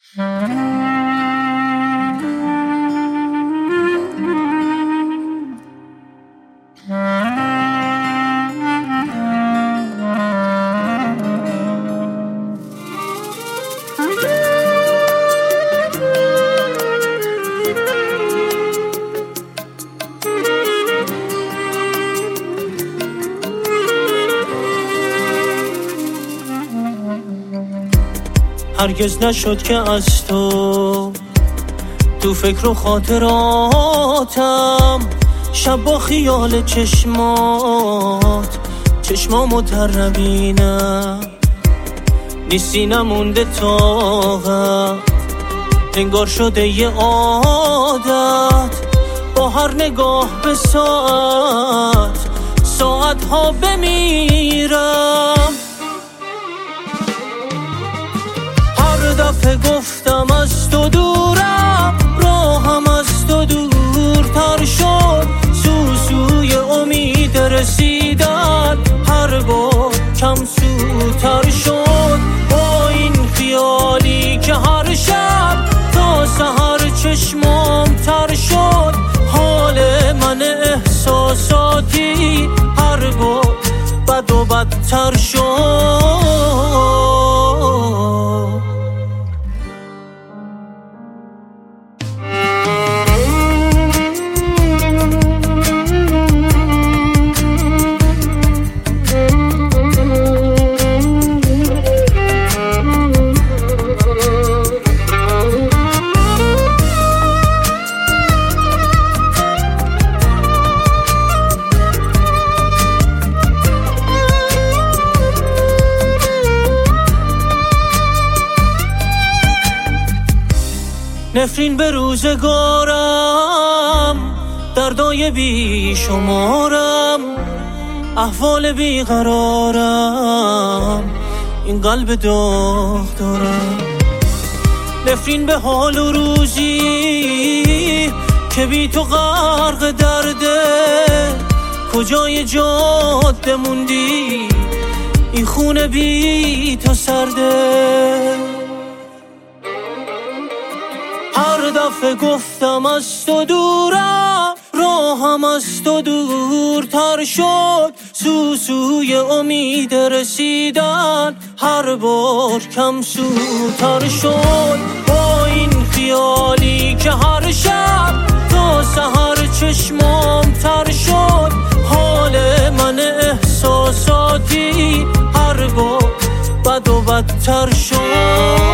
هرگز نشد که از تو فکر و خاطراتم، شب با خیال چشمامو تربینم، نیستی نمونده طاقت، انگار شده یه عادت، با هر نگاه به ساعت ها بمیرم. دفعه گفتم از تو دورم، راهم از تو دورتر شد، سوی امید رسیدن هر بار کم سوتر شد. با این خیالی که هر شب تا سحر چشمام تر شد، حال من احساساتی هر بار بد و بدتر شد. نفرین به روزگارم، دردای بی شمارم، احوال بیقرارم، این قلب داغ دارم. نفرین به حال و روزی که بی تو غرق درده، کجای جاده موندی این خونه بی تو سرده. هر دفعه گفتم از تو دورم، راهم از تو دورتر شد، سوی امید رسیدن هر بار کم سوتر شد. با این خیالی که هر شب تا سحر چشمام تر شد، حال من احساساتی هر بار بد و بدتر شد.